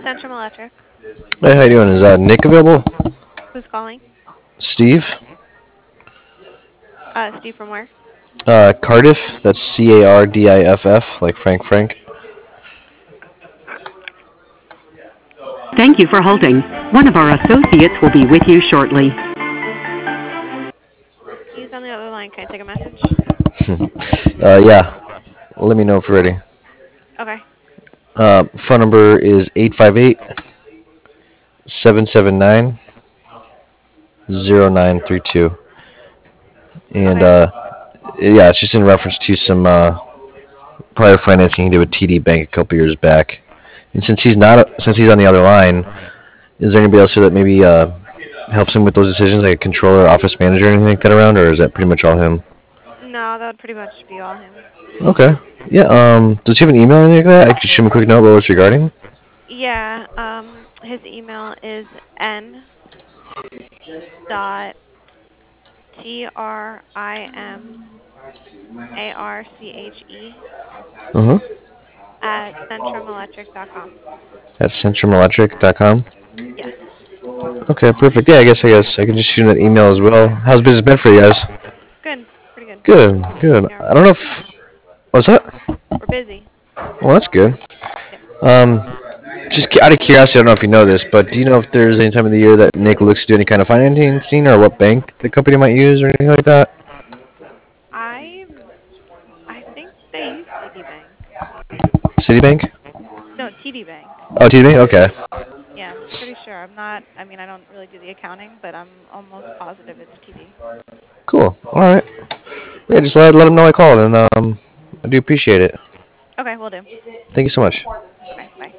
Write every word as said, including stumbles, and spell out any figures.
Centrum Electric. Hey, how you doing? Is uh, Nick available? Who's calling? Steve? Uh, Steve from where? Uh, Cardiff? That's C A R D I F F, like Frank Frank. Thank you for holding. One of our associates will be with you shortly. He's on the other line. Can I take a message? uh, yeah. Let me know if you're ready. Okay. Uh, phone number is eight five eight, seven seven nine, zero nine three two. And, Okay. uh, yeah, it's just in reference to some uh, prior financing he did with T D Bank a couple years back. And since he's not, since he's on the other line, is there anybody else here that maybe uh, helps him with those decisions, like a controller, office manager, anything like that around, or is that pretty much all him? No, that would pretty much be all him. Okay. Yeah. Um. Does he have an email or anything like that? I could shoot him a quick note what it's regarding. Yeah. Um, his email is n dot t r i m a r c h e Uh huh. at centrumelectric dot com. At centrum electric dot com. Yes. Okay. Perfect. Yeah. I guess I guess I can just shoot him that email as well. How's business been for you guys? Good. Pretty good. Good. Good. Yeah, I don't know if. What's that? we're busy. Well, that's good. Yep. Um. Just out of curiosity, I don't know if you know this, but do you know if there's any time of the year that Nick looks to do any kind of financing, or what bank the company might use, or anything like that? I I think they use T D Bank. Citibank? No, T D Bank. Oh, T D Bank. Okay. Yeah, I'm pretty sure. I'm not. I mean, I don't really do the accounting, but I'm almost positive it's T D. Cool. All right. Yeah, just let let him know I called, and um, I do appreciate it. Okay, we'll do. Thank you so much. Okay, bye.